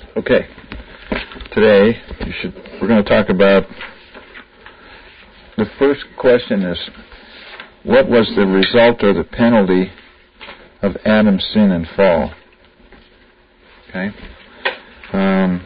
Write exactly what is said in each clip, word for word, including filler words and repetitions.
Okay. Today, you should, we're going to talk about, the first question is, what was the result or the penalty of Adam's sin and fall? Okay. Um,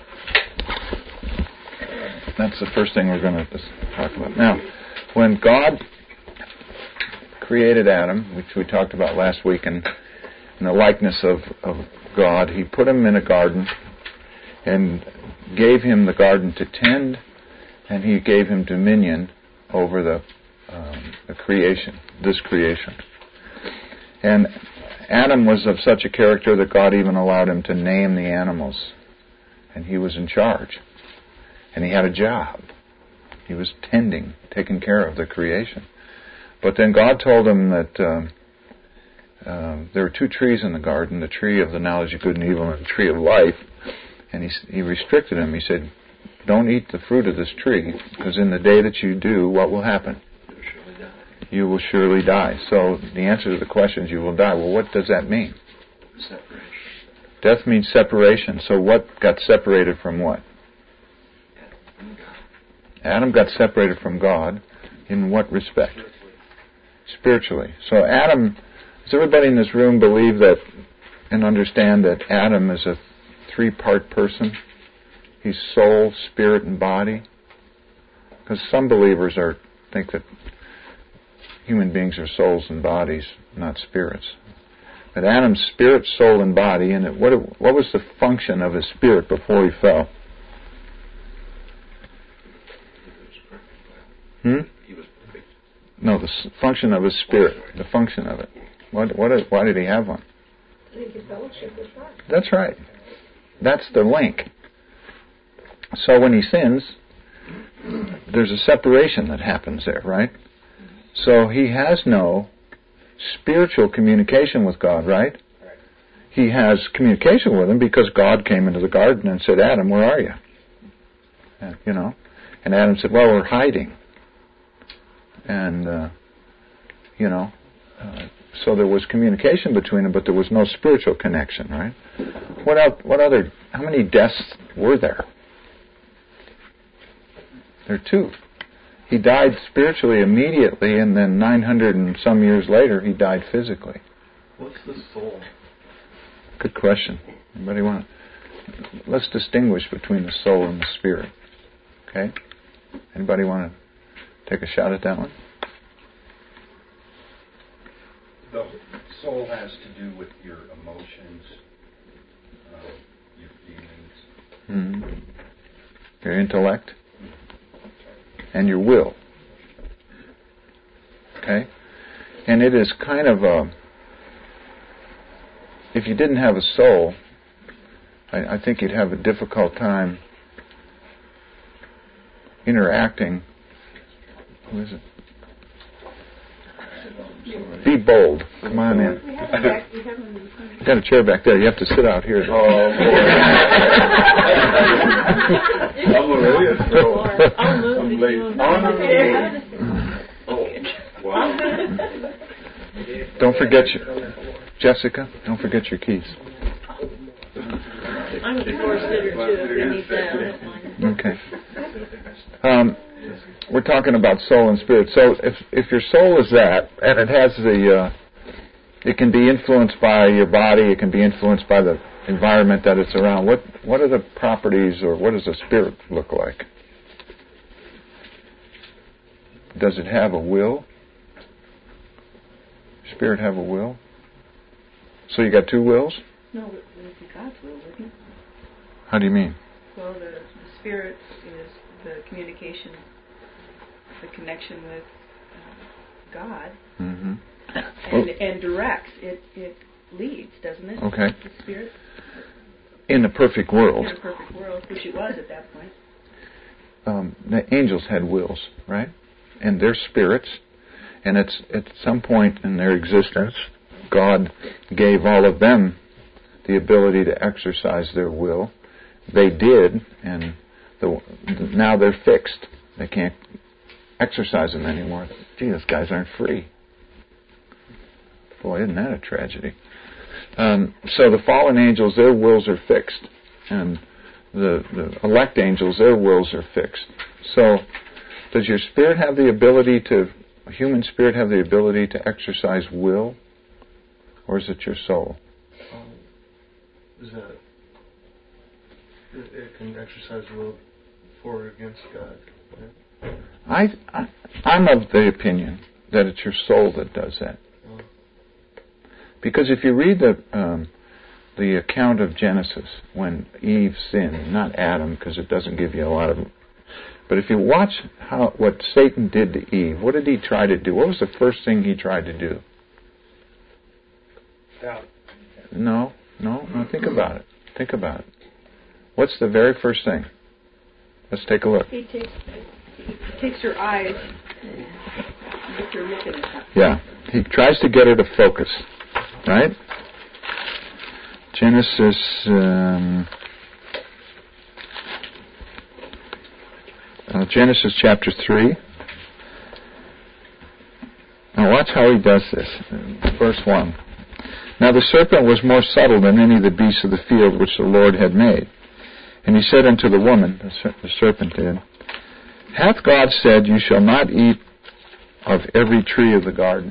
that's the first thing we're going to talk about. Now, when God created Adam, which we talked about last week, and in the likeness of, of God, He put him in a garden and gave him the garden to tend, and He gave him dominion over the, um, the creation, this creation. And Adam was of such a character that God even allowed him to name the animals, and he was in charge. And he had a job. He was tending, taking care of the creation. But then God told him that um, uh, there were two trees in the garden, the tree of the knowledge of good and evil and the tree of life. And he, he restricted him. He said, don't eat the fruit of this tree, because in the day that you do, what will happen? You will surely die. So the answer to the question is you will die. Well, what does that mean? Separation. Death means separation. So what got separated from what? Adam got separated from God. In what respect? Spiritually. So Adam, does everybody in this room believe that and understand that Adam is a three-part person? He's soul, spirit, and body. Because some believers are think that human beings are souls and bodies, not spirits. But Adam's spirit, soul, and body, and it, what, what was the function of his spirit before he fell? Hmm? He was perfect. No, the s- function of his spirit. The function of it. What? What? Why did he have one? I think his fellowship with God. That's right. That's the link. So when he sins, there's a separation that happens there, right? So he has no spiritual communication with God, right? He has communication with Him because God came into the garden and said, Adam, where are you? And, you know, and Adam said, well, we're hiding. And, uh, you know, uh, so there was communication between them, but there was no spiritual connection, right? What else, what other, how many deaths were there? There are two. He died spiritually immediately, and then nine hundred and some years later, he died physically. What's the soul? Good question. Anybody want to? Let's distinguish between the soul and the spirit. Okay? Anybody want to take a shot at that one? The soul has to do with your emotions, uh, your feelings. Mm-hmm. Your intellect. And your will. Okay? And it is kind of a... If you didn't have a soul, I, I think you'd have a difficult time interacting. Who is it? Be bold. Come on in. You got a chair back there. You have to sit out here. Oh, I'm already a throw. I'm late. Oh, wow. Don't forget your... Jessica, don't forget your keys. I'm a divorce sitter too, if they need that. Okay. Um, we're talking about soul and spirit. So if if your soul is that, and it has the, uh, it can be influenced by your body, it can be influenced by the environment that it's around. What what are the properties, or what does a spirit look like? Does it have a will? Spirit have a will? So you got two wills? No, it would be God's will, wouldn't it? How do you mean? Well, the, the spirit is the communication, the connection with uh, God, Mm-hmm. and, and directs. It it leads, doesn't it? Okay. The spirit. In the perfect world. In a perfect world, which it was at that point. Um, the angels had wills, right? And they're spirits. And it's at some point in their existence, God gave all of them the ability to exercise their will. They did, and the, now they're fixed. They can't exercise them anymore. Gee, those guys aren't free. Boy, isn't that a tragedy? Um, so the fallen angels, their wills are fixed. And the, the elect angels, their wills are fixed. So, does your spirit have the ability to, human spirit have the ability to exercise will? Or is it your soul? Um, is that it, it can exercise will for or against God? Right? I, I, I'm of the opinion that it's your soul that does that. Oh. Because if you read the um, the account of Genesis, when Eve sinned, not Adam, because it doesn't give you a lot of... But if you watch how what Satan did to Eve, what did he try to do? What was the first thing he tried to do? Doubt. No, no, no, think about it. Think about it. What's the very first thing? Let's take a look. He takes, he takes her eyes and gets her looking at that. Yeah, he tries to get her to focus, right? Genesis, um, uh, Genesis chapter three. Now watch how he does this. Verse one. Now the serpent was more subtle than any of the beasts of the field which the Lord had made. And he said unto the woman, the, ser- the serpent did, Hath God said, You shall not eat of every tree of the garden?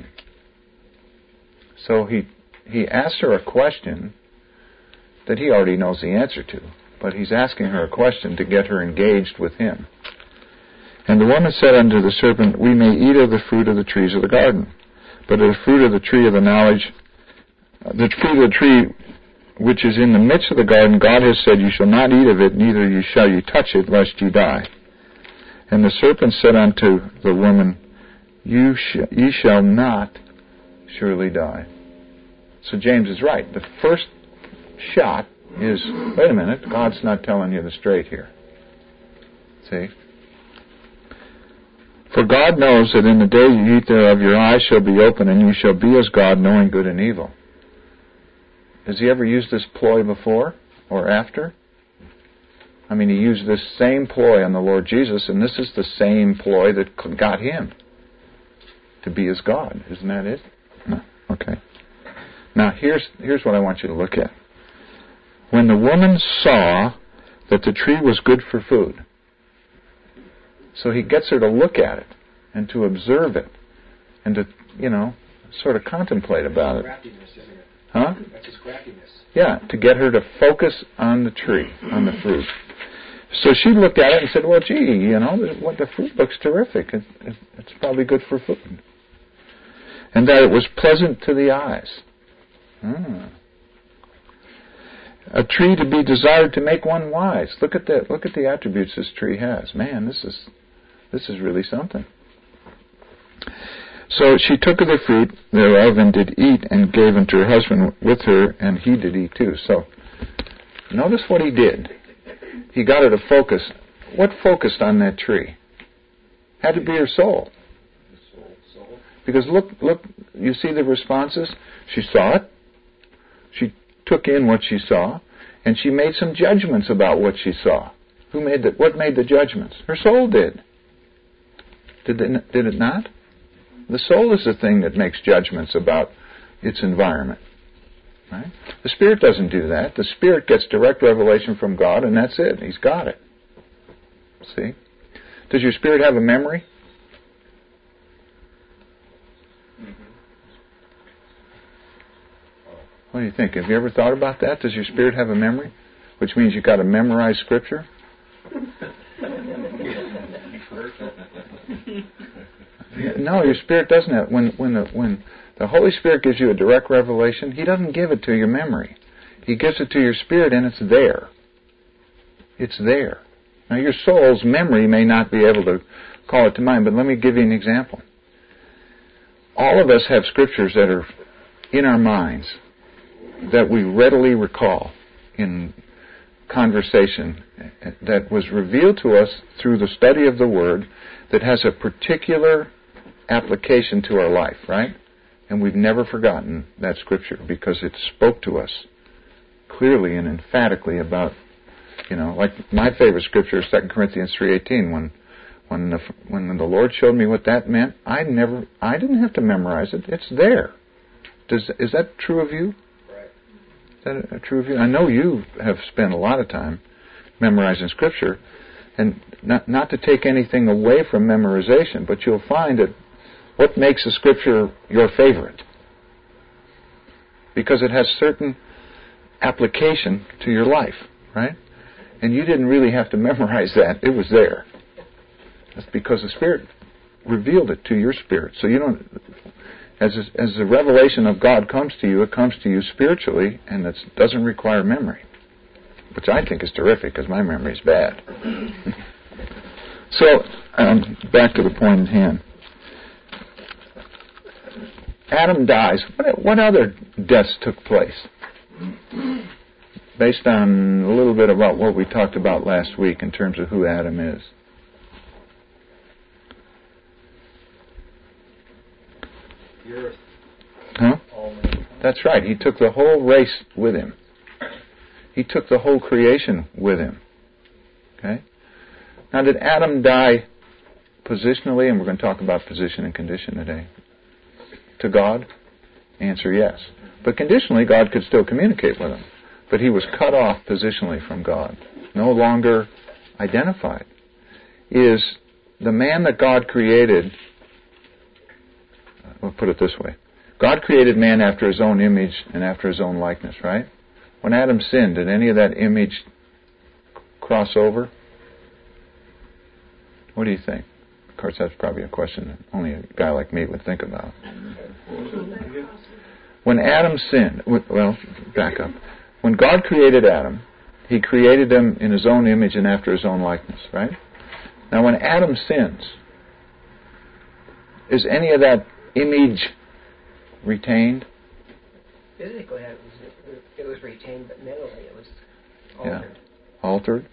So he he asked her a question that he already knows the answer to, but he's asking her a question to get her engaged with him. And the woman said unto the serpent, We may eat of the fruit of the trees of the garden, but of the fruit of the tree of the knowledge, the fruit of the tree which is in the midst of the garden, God has said, You shall not eat of it, neither you shall you touch it, lest you die. And the serpent said unto the woman, You sh- ye shall not surely die. So James is right. The first shot is, wait a minute, God's not telling you the straight here. See? For God knows that in the day you eat thereof, your eyes shall be open, and you shall be as God, knowing good and evil. Has he ever used this ploy before or after? I mean, he used this same ploy on the Lord Jesus, and this is the same ploy that got him to be as God. Isn't that it? No. Okay. Now, here's here's what I want you to look at. When the woman saw that the tree was good for food, so he gets her to look at it and to observe it and to, you know, sort of contemplate about it. Huh? That's his craftiness. Yeah, to get her to focus on the tree, on the fruit. So she looked at it and said, well, gee, you know, what the fruit looks terrific. It, it, it's probably good for food. And that it was pleasant to the eyes. Hmm. A tree to be desired to make one wise. Look at that. Look at the attributes this tree has. Man, this is this is really something. So she took of the fruit thereof and did eat, and gave unto her husband with her, and he did eat too. So notice what he did. He got her to focus. What focused on that tree? Had to be her soul. Because look, look, you see the responses? She saw it. She took in what she saw, and she made some judgments about what she saw. Who made the, what made the judgments? Her soul did. Did it, did it not? The soul is the thing that makes judgments about its environment. Right? The Spirit doesn't do that. The Spirit gets direct revelation from God, and that's it. He's got it. See? Does your spirit have a memory? What do you think? Have you ever thought about that? Does your spirit have a memory? Which means you've got to memorize Scripture? No, your spirit doesn't have. When when the when the Holy Spirit gives you a direct revelation, He doesn't give it to your memory. He gives it to your spirit, and it's there. It's there. Now, your soul's memory may not be able to call it to mind, but let me give you an example. All of us have scriptures that are in our minds that we readily recall in conversation that was revealed to us through the study of the Word that has a particular application to our life, right? And we've never forgotten that scripture because it spoke to us clearly and emphatically about, you know, like my favorite scripture is Second Corinthians three eighteen. When when the when the Lord showed me what that meant, I never I didn't have to memorize it. It's there. Does is that true of you? Right. that true of you? I know you have spent a lot of time memorizing Scripture, and not, not to take anything away from memorization, but you'll find that what makes a Scripture your favorite? Because it has certain application to your life, right? And you didn't really have to memorize that. It was there. That's because the Spirit revealed it to your spirit. So you don't, as a, as the revelation of God comes to you, it comes to you spiritually, and it doesn't require memory, which I think is terrific because my memory is bad. So, um, back to the point at hand. Adam dies. What, what other deaths took place? Based on a little bit about what we talked about last week in terms of who Adam is. The earth. Huh? That's right. He took the whole race with him. He took the whole creation with him. Okay? Now, did Adam die positionally? And we're going to talk about position and condition today. To God? Answer, yes. But conditionally, God could still communicate with him. But he was cut off positionally from God. No longer identified. Is the man that God created, we'll put it this way. God created man after his own image and after his own likeness, right? When Adam sinned, did any of that image cross over? What do you think? Of course, that's probably a question that only a guy like me would think about. When Adam sinned, well, back up. When God created Adam, He created him in His own image and after His own likeness, right? Now, when Adam sins, is any of that image retained? Physically, it was, it was retained, but mentally it was altered. Yeah, altered.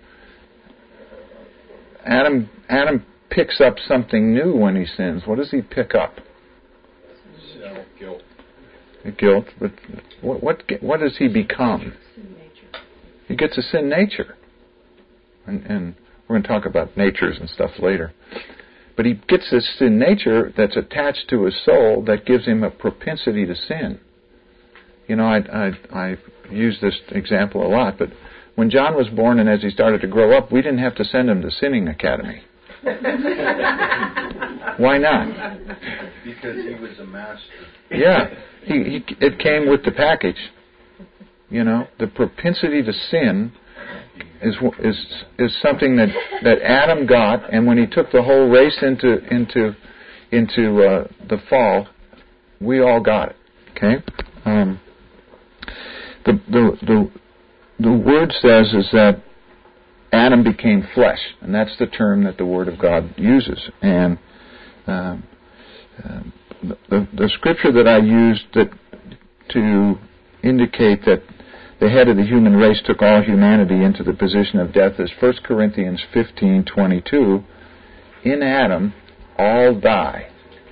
Adam, Adam picks up something new when he sins. What does he pick up? Self guilt. Guilt, but what, what what does he become? Sin nature. He gets a sin nature, and, and we're going to talk about natures and stuff later. But he gets this sin nature that's attached to his soul that gives him a propensity to sin. You know, I I, I use this example a lot, but when John was born and as he started to grow up, we didn't have to send him to Sinning Academy. Why not? Because he was a master. Yeah, he, he, it came with the package. You know, the propensity to sin is is is something that, that Adam got, and when he took the whole race into into into uh, the fall, we all got it. Okay, um, the the the the word says is that Adam became flesh, and that's the term that the Word of God uses. And um, uh, the, the scripture that I used that to indicate that the head of the human race took all humanity into the position of death is First Corinthians fifteen twenty-two. In Adam, all die.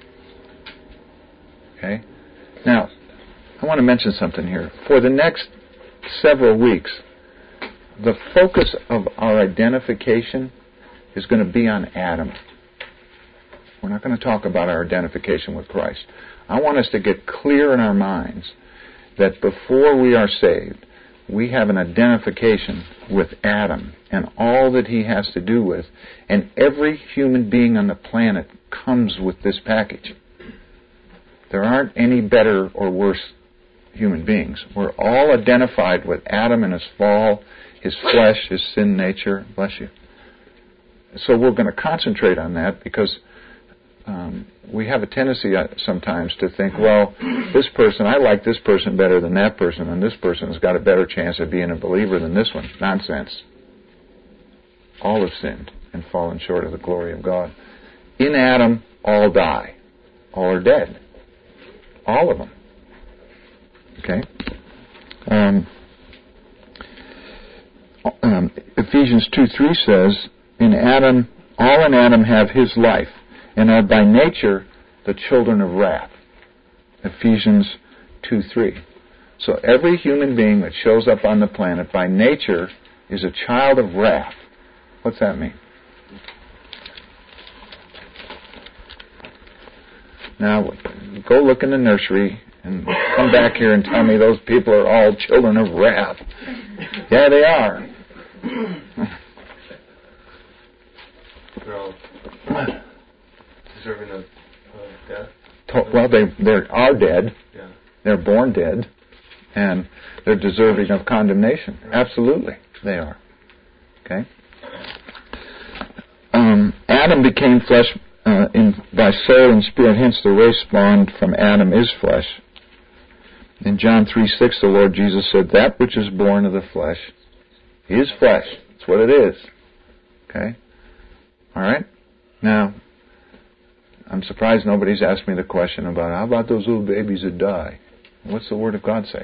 Okay? Now, I want to mention something here. For the next several weeks, the focus of our identification is going to be on Adam. We're not going to talk about our identification with Christ. I want us to get clear in our minds that before we are saved, we have an identification with Adam and all that he has to do with. And every human being on the planet comes with this package. There aren't any better or worse human beings. We're all identified with Adam and his fall, his flesh, his sin nature. Bless you. So we're going to concentrate on that because um, we have a tendency sometimes to think, well, this person, I like this person better than that person, and this person has got a better chance of being a believer than this one. Nonsense. All have sinned and fallen short of the glory of God. In Adam, all die. All are dead. All of them. Okay? Um, um, Ephesians two three says, in Adam, all in Adam have his life, and are by nature the children of wrath. Ephesians two three. So every human being that shows up on the planet by nature is a child of wrath. What's that mean? Now, go look in the nursery And come back here and tell me those people are all children of wrath. Yeah, they are. They're all deserving of uh, death. Well, they they are dead. Yeah. They're born dead, and they're deserving of condemnation. Absolutely, they are. Okay. Um, Adam became flesh uh, in by soul and spirit. Hence, the race spawned from Adam is flesh. In John three six, the Lord Jesus said, "That which is born of the flesh is flesh." That's what it is. Okay. All right. Now, I'm surprised nobody's asked me the question about how about those little babies that die? What's the Word of God say?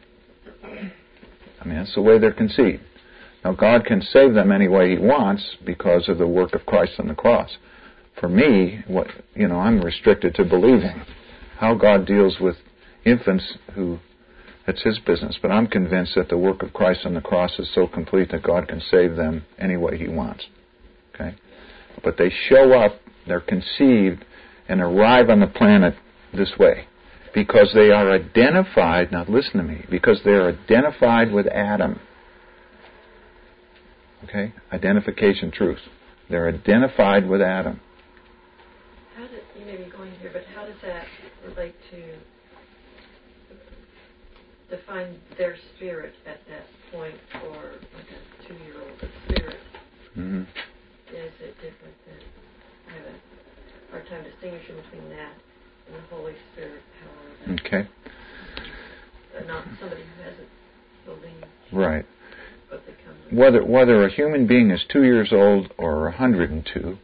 I mean, that's the way they're conceived. Now, God can save them any way He wants because of the work of Christ on the cross. For me, what you know, I'm restricted to believing how God deals with infants who, that's His business. But I'm convinced that the work of Christ on the cross is so complete that God can save them any way He wants. Okay? But they show up, they're conceived, and arrive on the planet this way. Because they are identified, now listen to me, because they are identified with Adam. Okay? Identification truth. They're identified with Adam. How does, you may be going here, but how does that relate to define their spirit at that point for like a two-year-old spirit? Mm-hmm. Is it different than, I have a hard time distinguishing between that and the Holy Spirit power. Okay. They're not somebody who hasn't believed. Right. But they come. Whether whether a human being is two years old or one hundred and two,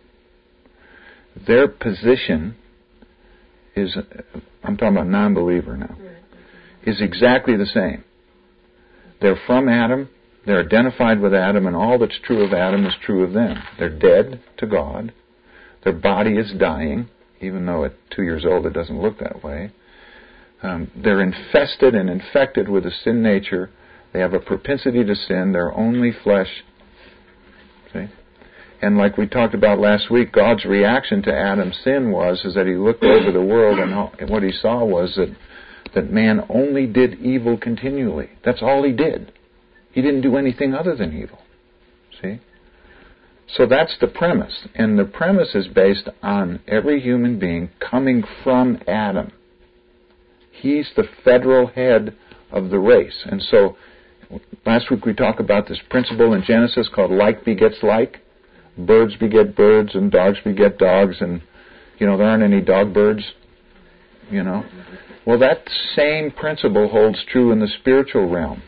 their position is, I'm talking about non-believer now, Right. is exactly the same. They're from Adam. They're identified with Adam, and all that's true of Adam is true of them. They're dead to God. Their body is dying, even though at two years old it doesn't look that way. Um, they're infested and infected with a sin nature. They have a propensity to sin. They're only flesh. See? And like we talked about last week, God's reaction to Adam's sin was is that He looked over the world, and all, what He saw was that, that man only did evil continually. That's all he did. He didn't do anything other than evil. See? So that's the premise. And the premise is based on every human being coming from Adam. He's the federal head of the race. And so last week we talked about this principle in Genesis called like begets like. Birds beget birds and dogs beget dogs, and you know, there aren't any dog birds. You know? Well, that same principle holds true in the spiritual realm.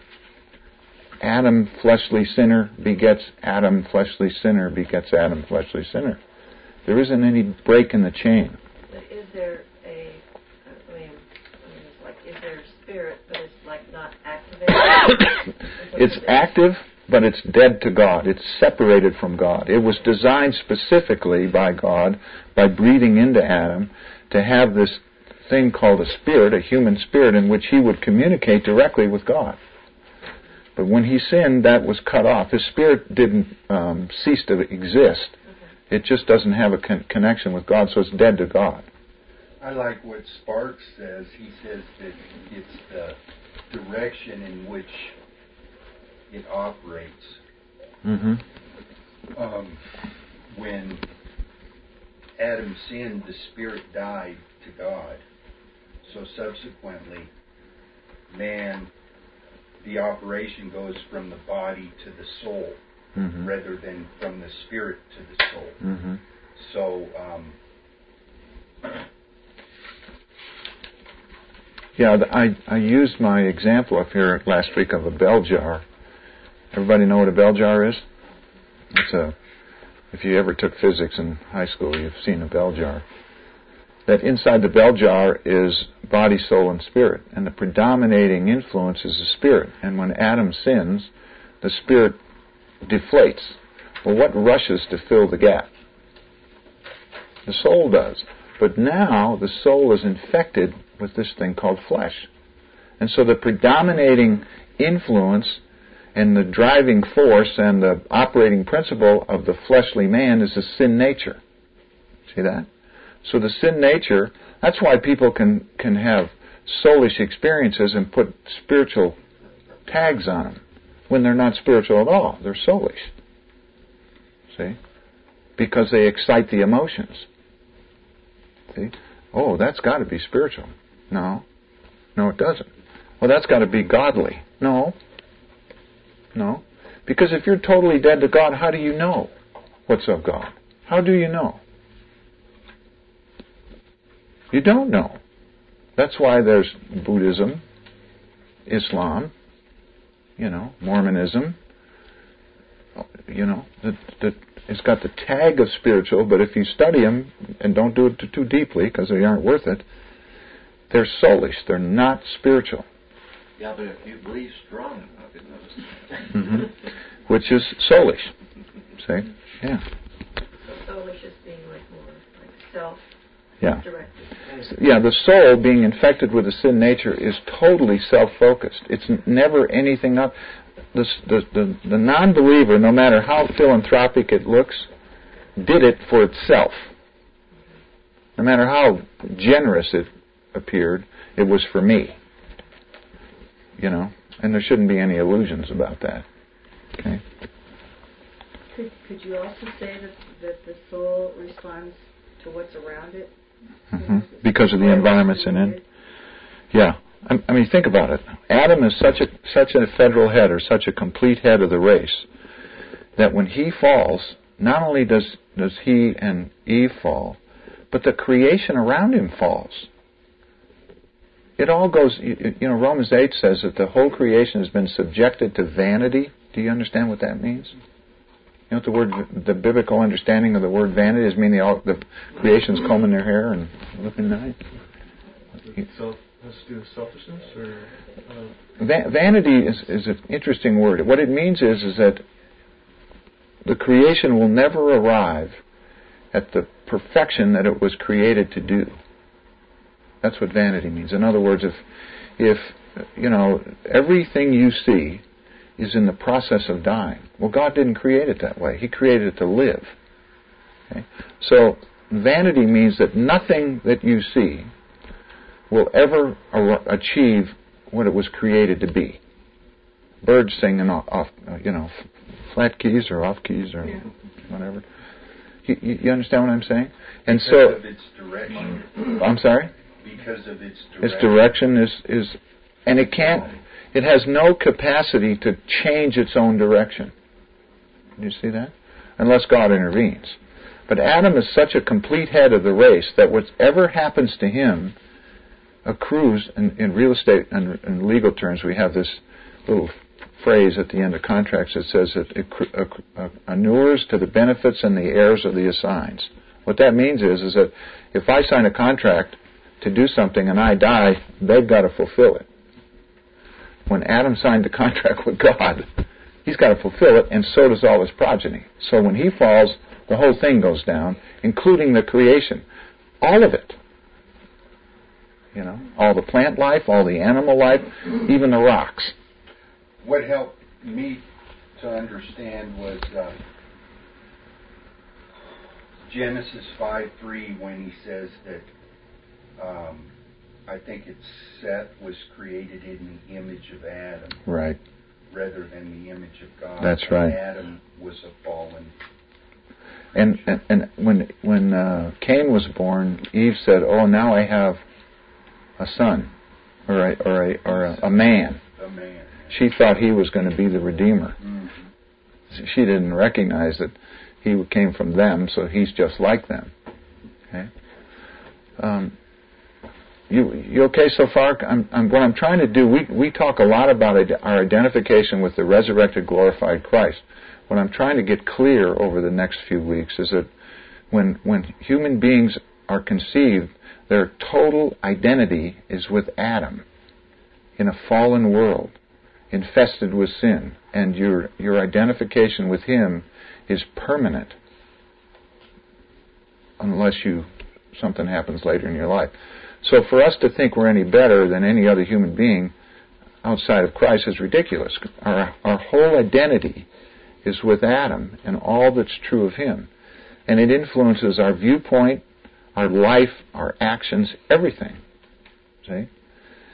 Adam, fleshly sinner, begets Adam, fleshly sinner, begets Adam, fleshly sinner. There isn't any break in the chain. But is there a, I mean, it's like, is there a spirit, but it's like not activated? It's active, but it's dead to God. It's separated from God. It was designed specifically by God, by breathing into Adam, to have this thing called a spirit, a human spirit, in which he would communicate directly with God. But when he sinned, that was cut off. His spirit didn't um, cease to exist. Okay. It just doesn't have a con- connection with God, so it's dead to God. I like what Sparks says. He says that it's the direction in which it operates. Mm-hmm. Um, when Adam sinned, the spirit died to God. So subsequently, man, the operation goes from the body to the soul, mm-hmm. rather than from the spirit to the soul. Mm-hmm. So, um, yeah, I I used my example up here last week of a bell jar. Everybody know what a bell jar is? It's a, if you ever took physics in high school, you've seen a bell jar. That inside the bell jar is body, soul, and spirit. And the predominating influence is the spirit. And when Adam sins, the spirit deflates. Well, what rushes to fill the gap? The soul does. But now the soul is infected with this thing called flesh. And so the predominating influence and the driving force and the operating principle of the fleshly man is the sin nature. See that? So the sin nature, that's why people can, can have soulish experiences and put spiritual tags on them when they're not spiritual at all. They're soulish. See? Because they excite the emotions. See? Oh, that's got to be spiritual. No. No, it doesn't. Well, that's got to be godly. No. No. Because if you're totally dead to God, how do you know what's of God? How do you know? You don't know. That's why there's Buddhism, Islam, you know, Mormonism. You know, that that it's got the tag of spiritual, but if you study them and don't do it too, too deeply, because they aren't worth it, they're soulish. They're not spiritual. Yeah, but if you believe strong enough, it knows. Mm-hmm. Which is soulish. See? Yeah. So soulish is being like more like self. Yeah. Directed. Yeah, the soul being infected with the sin nature is totally self-focused. It's n- never anything else. The, the, the, the non-believer, no matter how philanthropic it looks, did it for itself. No matter how generous it appeared, it was for me. You know, and there shouldn't be any illusions about that. Okay. Could, could you also say that, that the soul responds to what's around it? Mm-hmm. Because of the environments in it. Yeah. I, I mean, think about it. Adam is such a such a federal head, or such a complete head of the race, that when he falls, not only does does he and Eve fall, but the creation around him falls. It all goes, you, you know, Romans eight says that the whole creation has been subjected to vanity. Do you understand what that means? You know what the word, the biblical understanding of the word vanity is? Meaning all the creation's combing their hair and looking nice. Self, has to do with selfishness, or uh... Va- vanity is, is an interesting word. What it means is is that the creation will never arrive at the perfection that it was created to do. That's what vanity means. In other words, if if you know everything you see is in the process of dying, well, God didn't create it that way. He created it to live. Okay? So vanity means that nothing that you see will ever ar- achieve what it was created to be. Birds singing off, off you know, flat keys or off keys or yeah. whatever. You, you, you understand what I'm saying? And because so, of its direction. I'm sorry. Because of its direction. Its direction is is, and it can't. It has no capacity to change its own direction. Do you see that? Unless God intervenes. But Adam is such a complete head of the race that whatever happens to him accrues, in, in real estate and in legal terms, we have this little phrase at the end of contracts that says that it accrues to the benefits and the heirs of the assigns. What that means is, is that if I sign a contract to do something and I die, they've got to fulfill it. When Adam signed the contract with God, he's got to fulfill it, and so does all his progeny. So when he falls, the whole thing goes down, including the creation. All of it. You know, all the plant life, all the animal life, even the rocks. What helped me to understand was uh, Genesis five three, when he says that um, I think it's Seth was created in the image of Adam. Right. Rather than the image of God. That's right. And Adam was a fallen. And and, and when when uh, Cain was born, Eve said, "Oh, now I have a son, or a or a or a, a man." A man. She thought he was going to be the Redeemer. Mm-hmm. She didn't recognize that he came from them, so he's just like them. Okay. Um, You you okay so far? I'm, I'm, what I'm trying to do, we, we talk a lot about ide- our identification with the resurrected, glorified Christ. What I'm trying to get clear over the next few weeks is that when when human beings are conceived, their total identity is with Adam in a fallen world, infested with sin, and your your identification with him is permanent, unless you something happens later in your life. So for us to think we're any better than any other human being outside of Christ is ridiculous. Our, our whole identity is with Adam and all that's true of him. And it influences our viewpoint, our life, our actions, everything. See?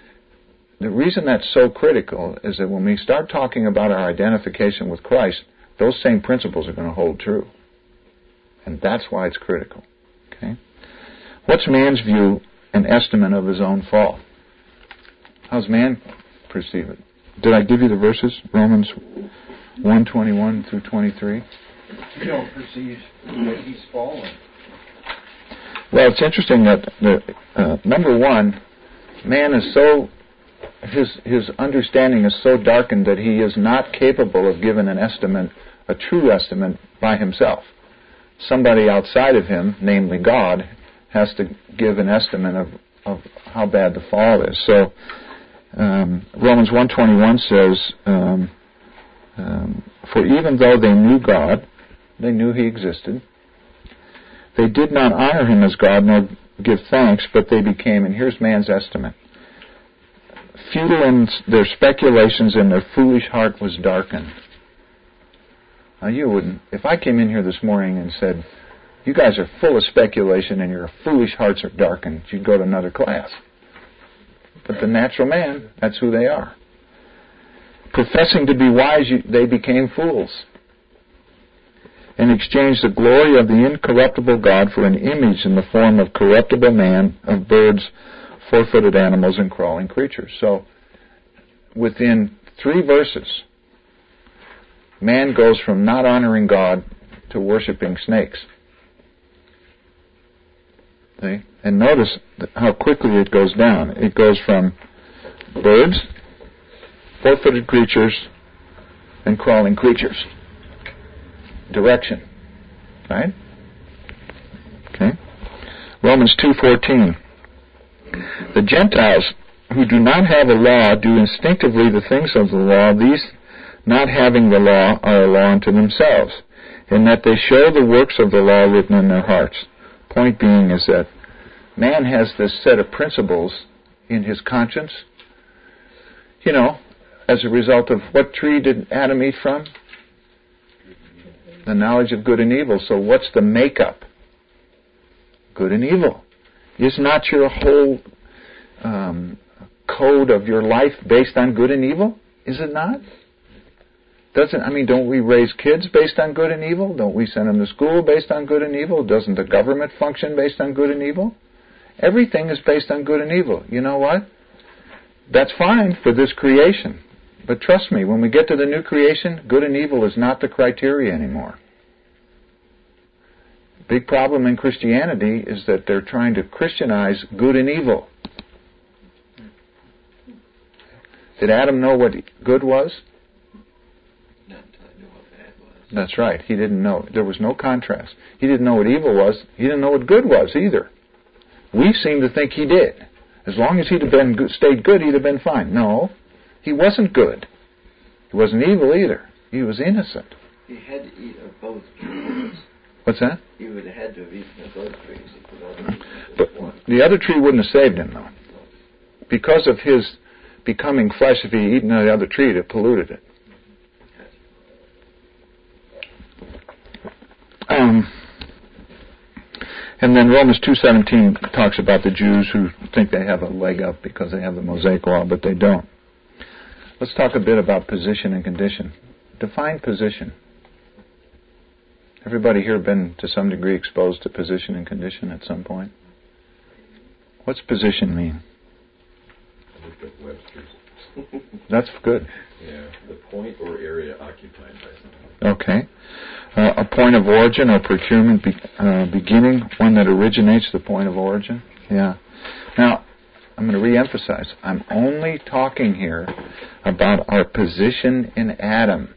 the reason that's so critical is that when we start talking about our identification with Christ, those same principles are going to hold true. And that's why it's critical. Okay? What's man's view and estimate of his own fall? How's man perceive it? Did I give you the verses? Romans one twenty-one through twenty-three? You don't perceive that he's fallen. Well, it's interesting that, the, uh, number one, man is so, his his understanding is so darkened that he is not capable of giving an estimate, a true estimate, by himself. Somebody outside of him, namely God, has to give an estimate of, of how bad the fall is. So, um, Romans one twenty-one says, um, um, for even though they knew God, they knew He existed, they did not honor Him as God nor give thanks, but they became, and here's man's estimate, futile in their speculations, and their foolish heart was darkened. Now you wouldn't, if I came in here this morning and said, you guys are full of speculation and your foolish hearts are darkened, you'd go to another class. But the natural man, that's who they are. Professing to be wise, they became fools, and exchanged the glory of the incorruptible God for an image in the form of corruptible man, of birds, four-footed animals, and crawling creatures. So, within three verses, man goes from not honoring God to worshiping snakes. See? And notice how quickly it goes down. It goes from birds, four-footed creatures, and crawling creatures. Direction. Right? Okay. Romans two fourteen. The Gentiles who do not have a law do instinctively the things of the law. These, not having the law, are a law unto themselves, in that they show the works of the law written in their hearts. Point being is that man has this set of principles in his conscience. You know, as a result of what tree did Adam eat from? The knowledge of good and evil. So what's the makeup? Good and evil. Is not your whole um, code of your life based on good and evil? Is it not? Doesn't I mean? Don't we raise kids based on good and evil? Don't we send them to school based on good and evil? Doesn't the government function based on good and evil? Everything is based on good and evil. You know what? That's fine for this creation. But trust me, when we get to the new creation, good and evil is not the criteria anymore. Big problem in Christianity is that they're trying to Christianize good and evil. Did Adam know what good was? Not until I knew what bad was. That's right. He didn't know. There was no contrast. He didn't know what evil was. He didn't know what good was either. We seem to think he did. As long as he'd have been good, stayed good, he'd have been fine. No. He wasn't good. He wasn't evil either. He was innocent. He had to eat of both trees. What's that? He would have had to have eaten of both trees. He could only eat of But just one. the other tree wouldn't have saved him, though. Because of his becoming flesh, if he had eaten of the other tree, it polluted it. Um, and then Romans two seventeen talks about the Jews who think they have a leg up because they have the Mosaic Law, but they don't. Let's talk a bit about position and condition. Define position. Everybody here been to some degree exposed to position and condition at some point? What's position mean? I looked up Webster's. That's good. Yeah, the point or area occupied by something. Okay. Uh, a point of origin or procurement be, uh, beginning, one that originates the point of origin. Yeah. Now, I'm going to re-emphasize. I'm only talking here about our position in Adam.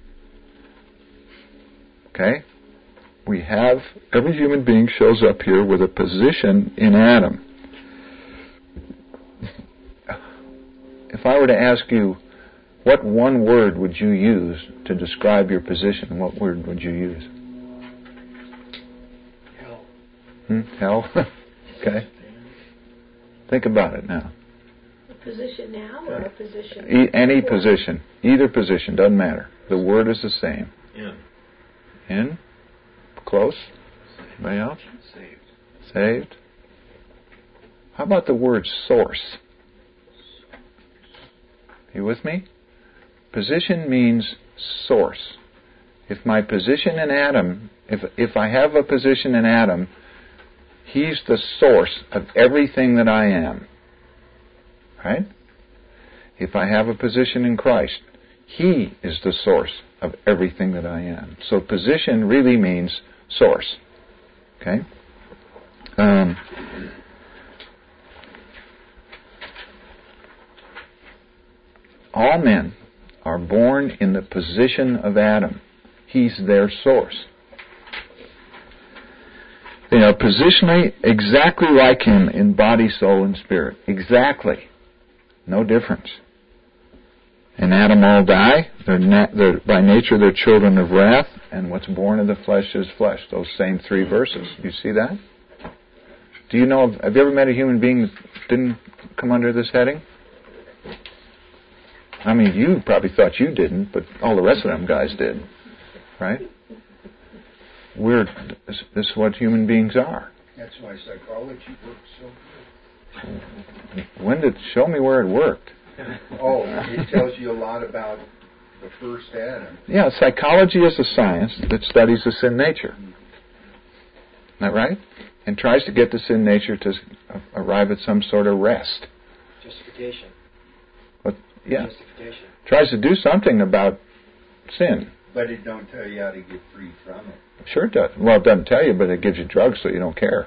Okay? We have, every human being shows up here with a position in Adam. If I were to ask you, what one word would you use to describe your position? What word would you use? Hell. Hmm? Hell? Okay. Think about it now. A position now or a position? E- any before? position. Either position. Doesn't matter. The word is the same. In. In? Close? Anybody else? Saved. Saved? How about the word source? You with me? Position means source. If my position in Adam, if if I have a position in Adam, he's the source of everything that I am. Right? If I have a position in Christ, he is the source of everything that I am. So position really means source. Okay? Um, all men are born in the position of Adam. He's their source. They are positionally exactly like him in body, soul, and spirit. Exactly. No difference. In Adam all die. They're, na- they're by nature they're children of wrath, and what's born of the flesh is flesh. Those same three verses. You see that? Do you know? Of, have you ever met a human being that didn't come under this heading? I mean, you probably thought you didn't, but all the rest of them guys did, right? We're this, this is what human beings are. That's why psychology works so good. When did show me where it worked? Oh, it tells you a lot about the first Adam. Yeah, psychology is a science that studies the sin nature. Isn't that right? And tries to get the sin nature to arrive at some sort of rest. Justification. But yeah, Justification. Tries to do something about sin. But it don't tell you how to get free from it. Sure it does. Well, it doesn't tell you, but it gives you drugs so you don't care.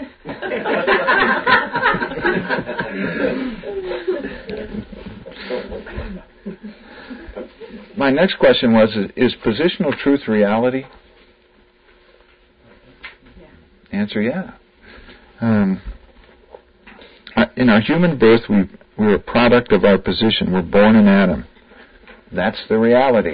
My next question was, is positional truth reality? Yeah. Answer, yeah. Um, in our human birth, we, we're a product of our position. We're born in Adam. That's the reality.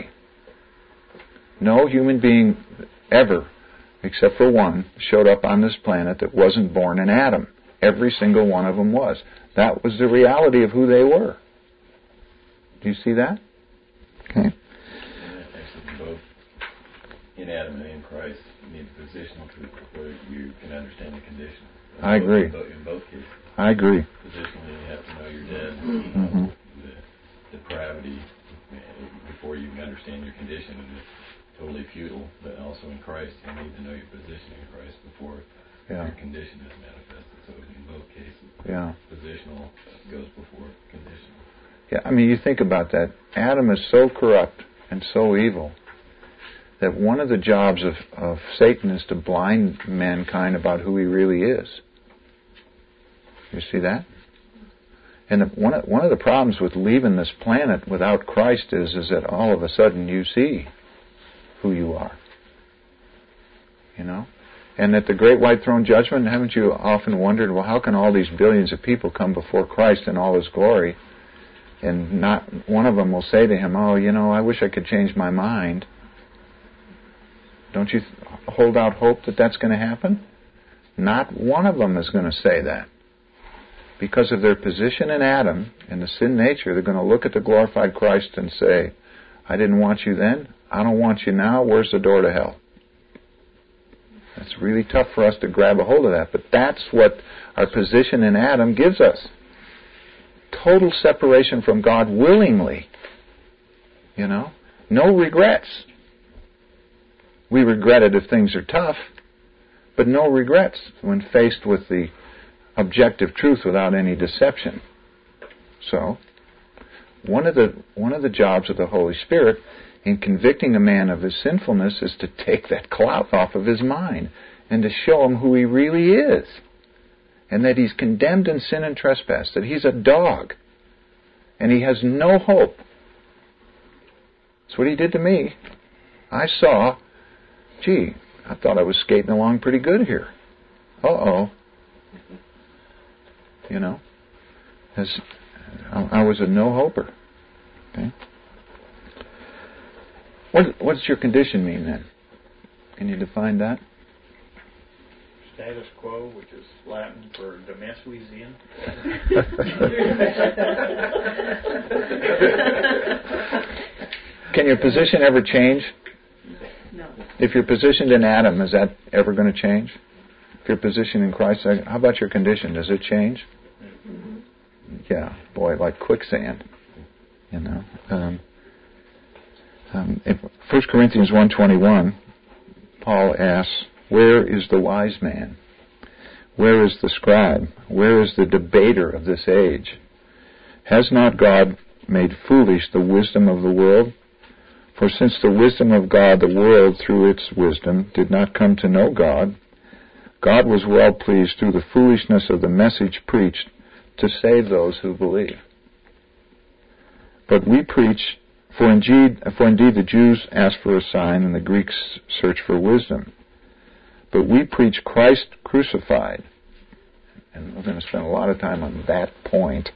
No human being ever, except for one, showed up on this planet that wasn't born in Adam. Every single one of them was. That was the reality of who they were. Do you see that? Okay. Actually, both in Adam and in Christ, you need positional truth before you can understand the condition. In I both, agree. In both, in both cases. I agree. Positionally, you have to know you're dead. Mm-hmm. The depravity before you can understand your condition, and it's totally futile. But also in Christ, you need to know your position in Christ before yeah. your condition is manifested. So in both cases, yeah. positional goes before conditional. Yeah, I mean, you think about that. Adam is so corrupt and so evil that one of the jobs of, of Satan is to blind mankind about who he really is. You see that? And the, one of, one of the problems with leaving this planet without Christ is, is that all of a sudden you see who you are. You know? And at the Great White Throne Judgment, haven't you often wondered, well, how can all these billions of people come before Christ in all His glory, and not one of them will say to Him, oh, you know, I wish I could change my mind. Don't you th- hold out hope that that's going to happen? Not one of them is going to say that. Because of their position in Adam and the sin nature, they're going to look at the glorified Christ and say, I didn't want you then, I don't want you now, where's the door to hell? It's really tough for us to grab a hold of that, but that's what our position in Adam gives us. Total separation from God willingly. You know? No regrets. We regret it if things are tough, but no regrets when faced with the objective truth without any deception. So, one of the one of the jobs of the Holy Spirit in convicting a man of his sinfulness is to take that cloud off of his mind and to show him who he really is, and that he's condemned in sin and trespass, that he's a dog, and he has no hope. That's what he did to me. I saw, gee, I thought I was skating along pretty good here. Uh-oh. You know, as I was a no-hoper. Okay. What what does your condition mean then? Can you define that? Status quo, which is Latin for Damascusian. Can your position ever change? No. If you're positioned in Adam, is that ever going to change? If you're positioned in Christ, how about your condition? Does it change? Yeah, boy, like quicksand. You know, um, um, in First Corinthians one twenty-one, Paul asks, "Where is the wise man? Where is the scribe? Where is the debater of this age? Has not God made foolish the wisdom of the world? For since the wisdom of God, the world through its wisdom did not come to know God, God was well pleased through the foolishness of the message preached to save those who believe. But we preach, for indeed, for indeed the Jews ask for a sign and the Greeks search for wisdom. But we preach Christ crucified." And we're going to spend a lot of time on that point.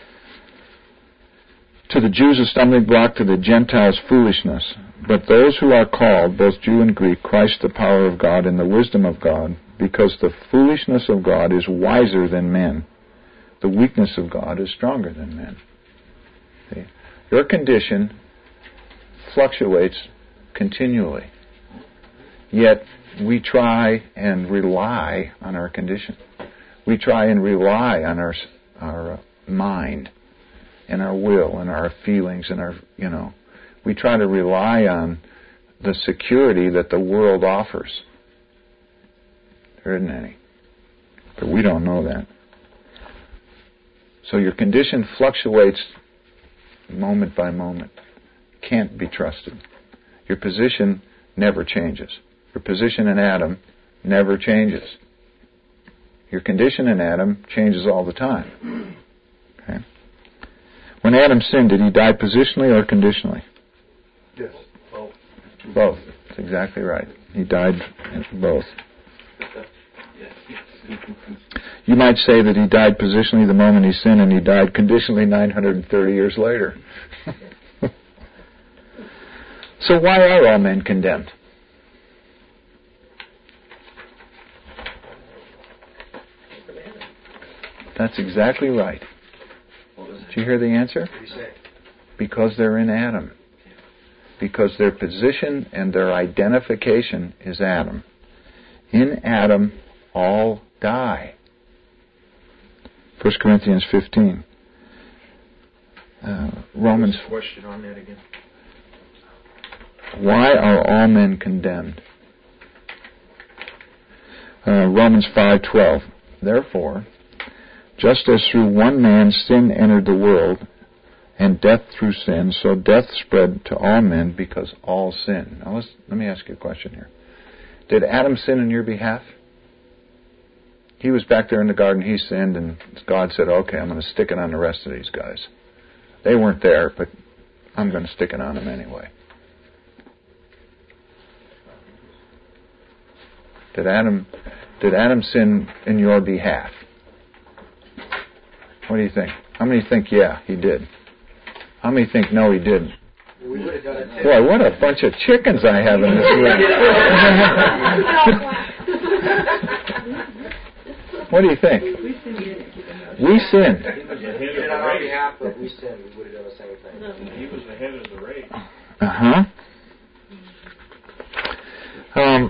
"To the Jews a stumbling block, to the Gentiles foolishness. But those who are called, both Jew and Greek, Christ the power of God and the wisdom of God, because the foolishness of God is wiser than men. The weakness of God is stronger than men." See? Your condition fluctuates continually. Yet we try and rely on our condition. We try and rely on our our mind and our will and our feelings and our, you know, we try to rely on the security that the world offers. There isn't any. But we don't know that. So your condition fluctuates moment by moment. Can't be trusted. Your position never changes. Your position in Adam never changes. Your condition in Adam changes all the time. Okay? When Adam sinned, did he die positionally or conditionally? Yes. Both. Both. That's exactly right. He died both. You might say that he died positionally the moment he sinned, and he died conditionally nine hundred thirty years later. So why are all men condemned? That's exactly right. Did you hear the answer? Because they're in Adam. Because their position and their identification is Adam. In Adam, all die. First Corinthians fifteen. Uh, Romans. Question on that again. Why are all men condemned? Uh, Romans five twelve. Therefore, just as through one man sin entered the world, and death through sin, so death spread to all men because all sin. Now let's, let me ask you a question here. Did Adam sin in your behalf? He was back there in the garden, he sinned, and God said, okay, I'm going to stick it on the rest of these guys. They weren't there, but I'm going to stick it on them anyway. Did Adam, did Adam sin in your behalf? What do you think? How many think, yeah, he did? How many think, no, he didn't? We would have done it too. Boy, what a bunch of chickens I have in this room. What do you think? We sinned. He did it on our behalf, but we sinned. We would have done the same thing. He was the head of the race. Uh-huh. Um,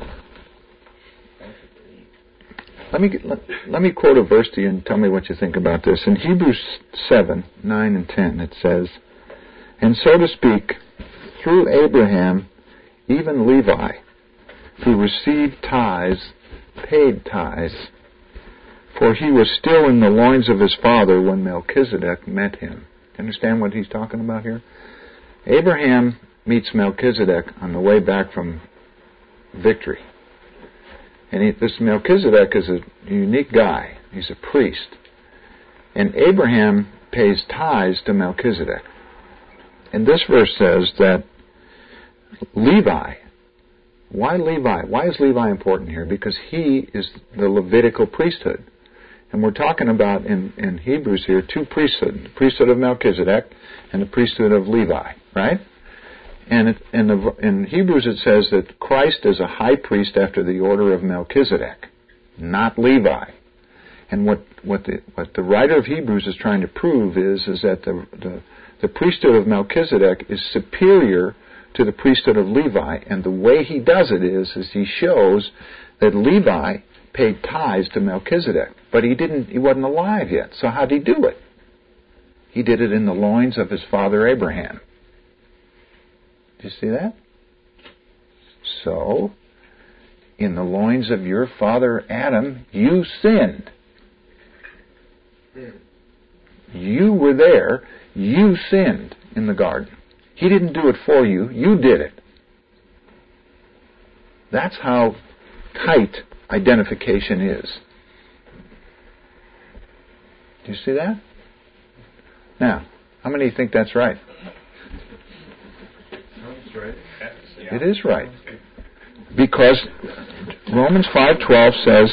let me get, let, let me quote a verse to you and tell me what you think about this. In Hebrews seven, nine and ten, it says, "And so to speak, through Abraham, even Levi, who received tithes, paid tithes, for he was still in the loins of his father when Melchizedek met him." Understand what he's talking about here? Abraham meets Melchizedek on the way back from victory. And he, this Melchizedek is a unique guy. He's a priest. And Abraham pays tithes to Melchizedek. And this verse says that Levi, why Levi? Why is Levi important here? Because he is the Levitical priesthood. And we're talking about in, in Hebrews here two priesthoods, the priesthood of Melchizedek and the priesthood of Levi, right? And it, in, the, in Hebrews it says that Christ is a high priest after the order of Melchizedek, not Levi. And what, what, the, what the writer of Hebrews is trying to prove is, is that the, the, the priesthood of Melchizedek is superior to the priesthood of Levi. And the way he does it is, is he shows that Levi paid tithes to Melchizedek. But he didn't, he wasn't alive yet. So how did he do it? He did it in the loins of his father Abraham. Do you see that? So, in the loins of your father Adam, you sinned. You were there. You sinned in the garden. He didn't do it for you. You did it. That's how tight identification is. Do you see that? Now, how many think that's right? That's right. It is right. Because Romans five twelve says,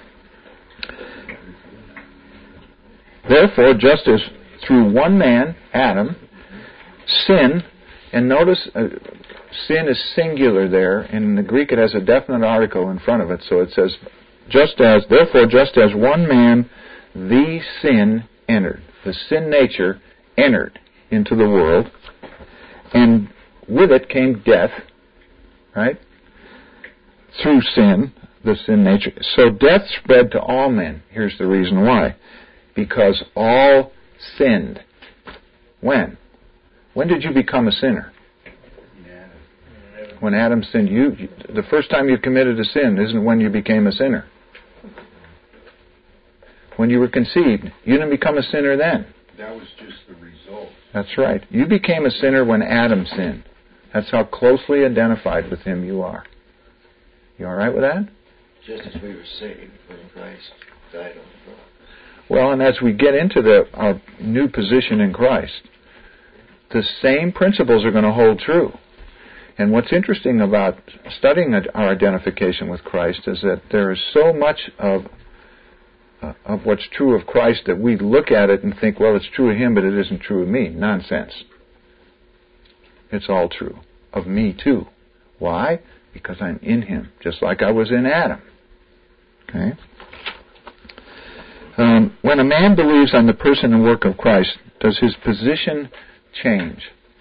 therefore, just as through one man, Adam, sin, and notice uh, sin is singular there. In the Greek it has a definite article in front of it, so it says, just as, therefore, just as one man, the sin entered. The sin nature entered into the world, and with it came death, right? Through sin, the sin nature. So death spread to all men. Here's the reason why. Because all sinned. When? When did you become a sinner? When Adam sinned. You, you, the first time you committed a sin isn't when you became a sinner. When you were conceived, you didn't become a sinner then. That was just the result. That's right. You became a sinner when Adam sinned. That's how closely identified with him you are. You all right with that? Just as we were saved when Christ died on the cross. Well, and as we get into the our new position in Christ, the same principles are going to hold true. And what's interesting about studying our identification with Christ is that there is so much of uh, of what's true of Christ that we look at it and think, well, it's true of him, but it isn't true of me. Nonsense. It's all true of me too. Why? Because I'm in him, just like I was in Adam. Okay? Um, when a man believes on the person and work of Christ, does his position change?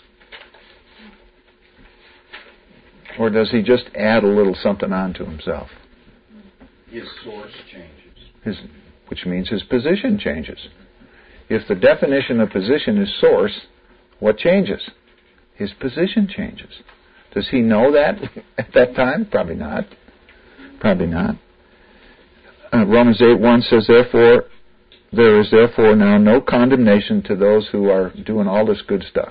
Or does he just add a little something on to himself? His source changes. His, which means his position changes. If the definition of position is source, what changes? His position changes. Does he know that at that time? Probably not. Probably not. Uh, Romans eight one says, therefore, there is therefore now no condemnation to those who are doing all this good stuff.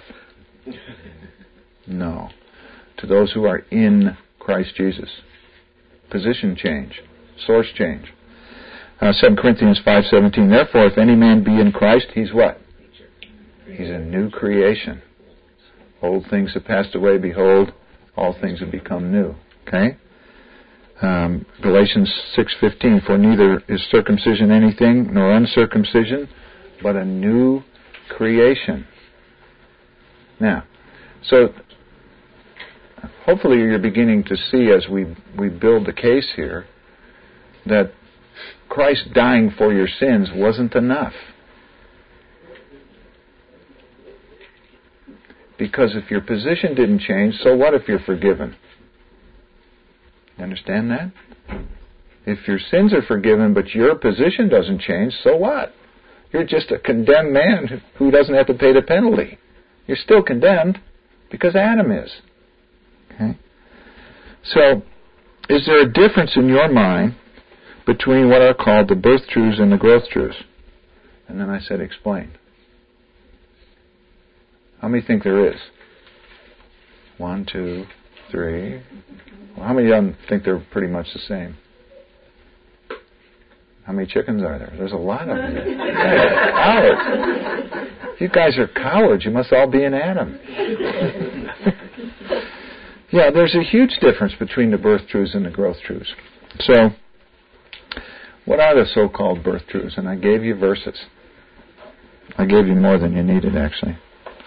No. To those who are in Christ Jesus. Position change. Source change. Uh, Second Corinthians five seventeen, therefore, if any man be in Christ, he's what? He's a new creation. Old things have passed away, behold, all things have become new. Okay? Um, Galatians six fifteen, for neither is circumcision anything, nor uncircumcision, but a new creation. Now, so hopefully you're beginning to see as we, we build the case here that Christ dying for your sins wasn't enough. Because if your position didn't change, so what if you're forgiven? You understand that? If your sins are forgiven but your position doesn't change, so what? You're just a condemned man who doesn't have to pay the penalty. You're still condemned because Adam is. Okay? So, is there a difference in your mind between what are called the birth truths and the growth truths? And then I said, explain. How many think there is? One, two, three. Well, how many of them think they're pretty much the same? How many chickens are there? There's a lot of them. You guys are cowards. You guys are cowards. You must all be in Adam. Yeah, there's a huge difference between the birth truths and the growth truths. So, what are the so-called birth truths? And I gave you verses. I gave you more than you needed, actually.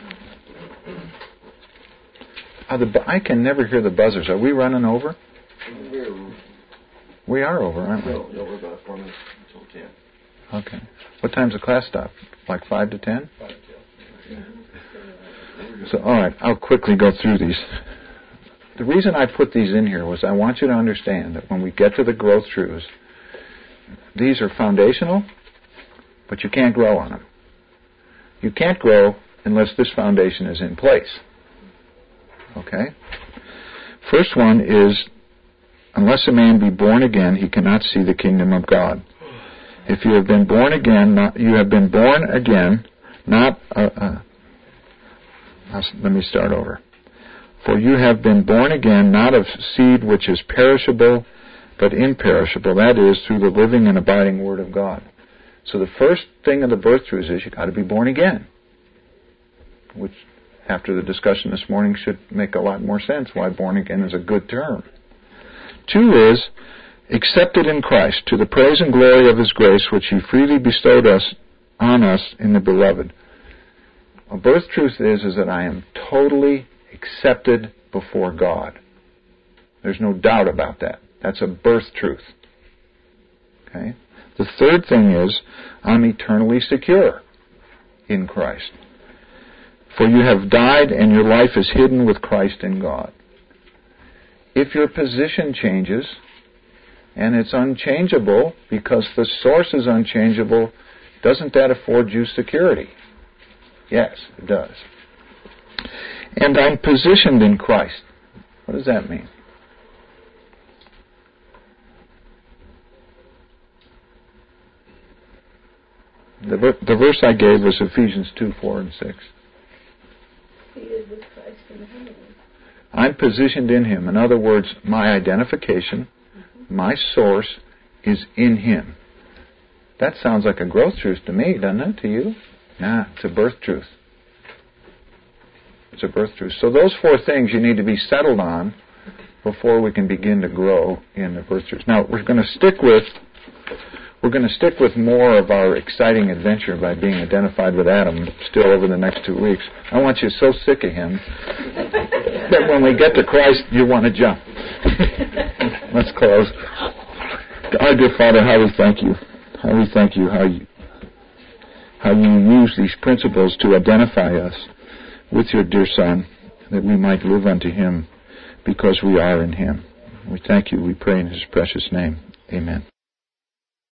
Are the, I can never hear the buzzers. Are we running over? We're, we are over, aren't we? No, no, we're about four minutes until ten. Okay. What time's the class stop? Like five to ten? Five to ten. So, all right, I'll quickly go through these. The reason I put these in here was I want you to understand that when we get to the growth truths, these are foundational, but you can't grow on them. You can't grow unless this foundation is in place. Okay? First one is, unless a man be born again, he cannot see the kingdom of God. If you have been born again, not, you have been born again, not, uh, uh, let me start over. For you have been born again, not of seed which is perishable, but imperishable. That is, through the living and abiding Word of God. So the first thing of the birth truth is you've got to be born again. Which, after the discussion this morning, should make a lot more sense why born again is a good term. Two is, accepted in Christ, to the praise and glory of His grace, which He freely bestowed us on us in the Beloved. A birth truth is, is that I am totally accepted before God. There's no doubt about that. That's a birth truth. Okay? The third thing is, I'm eternally secure in Christ. For you have died and your life is hidden with Christ in God. If your position changes, and it's unchangeable because the source is unchangeable, doesn't that afford you security? Yes, it does. And I'm positioned in Christ. What does that mean? The, ver- the verse I gave was Ephesians two, four, and six. Seated with Christ in the heavens. I'm positioned in Him. In other words, my identification, mm-hmm. my source is in Him. That sounds like a growth truth to me, doesn't it, to you? Nah, it's a birth truth. It's a birth truth. So those four things you need to be settled on before we can begin to grow in the birth truth. Now, we're going to stick with we're going to stick with more of our exciting adventure by being identified with Adam still over the next two weeks. I want you so sick of him that when we get to Christ, you want to jump. Let's close. Our dear Father, how we thank you. How we thank you how you how you use these principles to identify us with your dear Son, that we might live unto Him because we are in Him. We thank you. We pray in His precious name. Amen.